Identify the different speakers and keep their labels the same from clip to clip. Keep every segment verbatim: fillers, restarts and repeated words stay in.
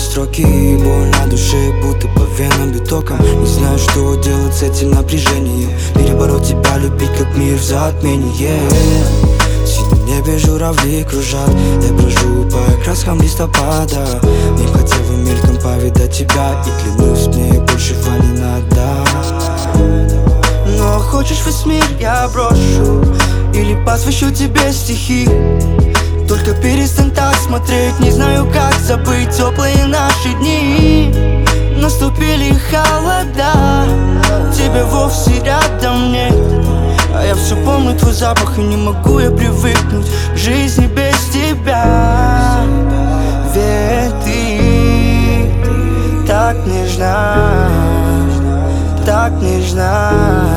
Speaker 1: строки, боль на душе, будто по венам битоком. Не знаю, что делать с этим напряжением, перебороть тебя, любить как мир в затмении. Сидя в небе журавли кружат, я брожу по краскам листопада. Мне бы хотел бы мельком повидать тебя, и клянусь, мне большего не надо. Но хочешь весь мир я брошу, или посвящу тебе стихи. Только перестань так смотреть, не знаю, как забыть теплые наши дни. Наступили холода, тебя вовсе рядом нет, а я все помню твой запах, и не могу я привыкнуть к жизни без тебя. Ведь ты так нежна, так нежна,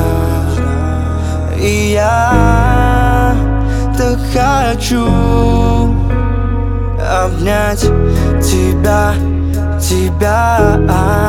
Speaker 1: и я так хочу обнять тебя, тебя.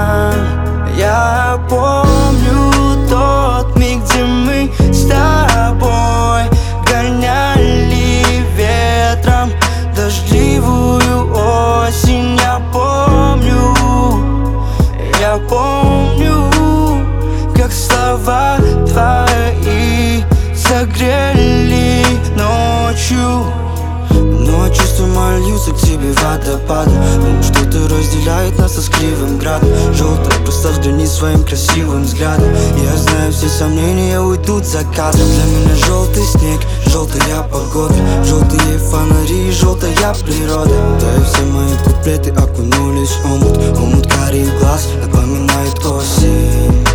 Speaker 1: Я помню тот миг, где мы с тобой гоняли ветром дождливую осень. Я помню, я помню, как слова твои согрели ночью. Но чувства мои льются к тебе водопадом. Ну, что-то разделяет нас с кривым градом. Желтая, просто взгляни своим красивым взглядом. Я знаю, все сомнения уйдут за кадром. Для меня желтый снег, желтая погода, желтые фонари, желтая природа. Да и все мои куплеты окунулись в омут. Омут карих глаз напоминает осень.